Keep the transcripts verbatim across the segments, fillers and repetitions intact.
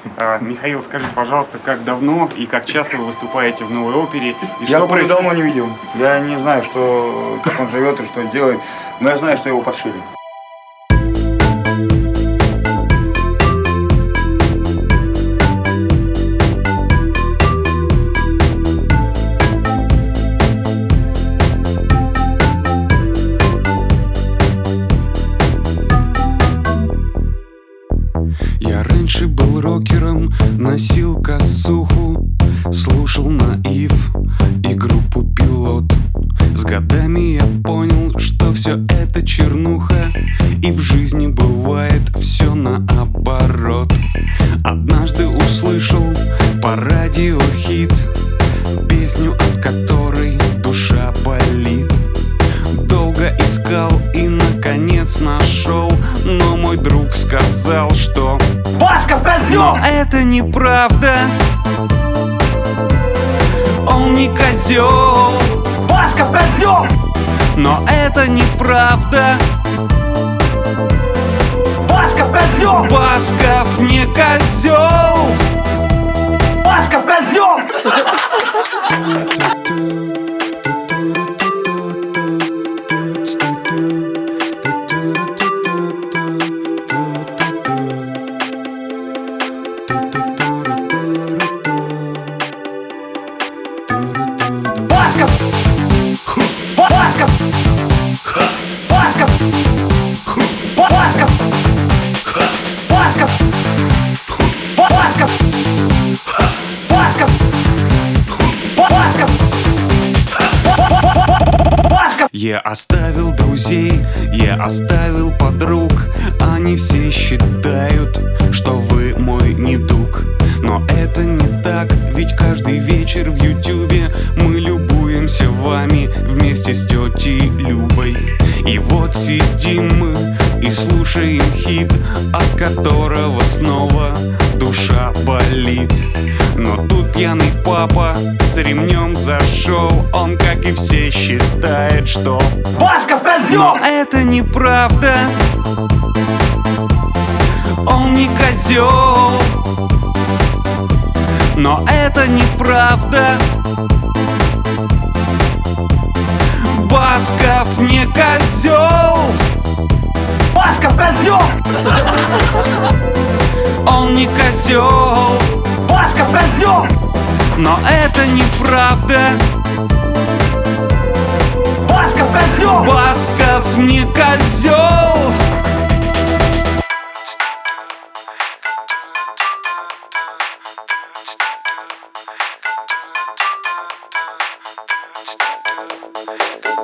А, Михаил, скажи, пожалуйста, как давно и как часто вы выступаете в Новой опере? И я что Колю происходит? давно не видел. Я не знаю, что, как он живет и что делает, но я знаю, что его подшили. Я раньше был рокером, носил косуху, слушал Наив и группу Пилот. С годами я понял, что все это чернуха, и в жизни бывает все наоборот. Однажды услышал по радио хит, песню, от которой душа болит. Долго искал и наконец нашел, но мой друг сказал, что Басков козел! но это неправда. Он не козел. Басков козел! Но это неправда. Басков козел! Басков не козел. Басков козел! Басков! Басков! Басков! Басков! Басков! Басков! Басков! Басков! Басков! Я оставил друзей, я оставил подруг. Они все считают, что вы мой недуг. Но это не так, ведь каждый вечер в ютубе мы любуемся вами вместе с тетей Любой. И вот сидим мы и слушаем хит, от которого снова душа болит. Но тут пьяный папа с ремнем зашел. Он, как и все, считает, что Басков козел! но это неправда. Он не козел. Но это неправда. Басков не козел. Басков козел! Он не козел. Басков козел! Но это неправда. Басков козел! Басков не козел.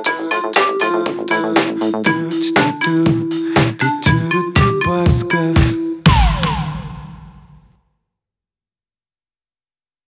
Басков.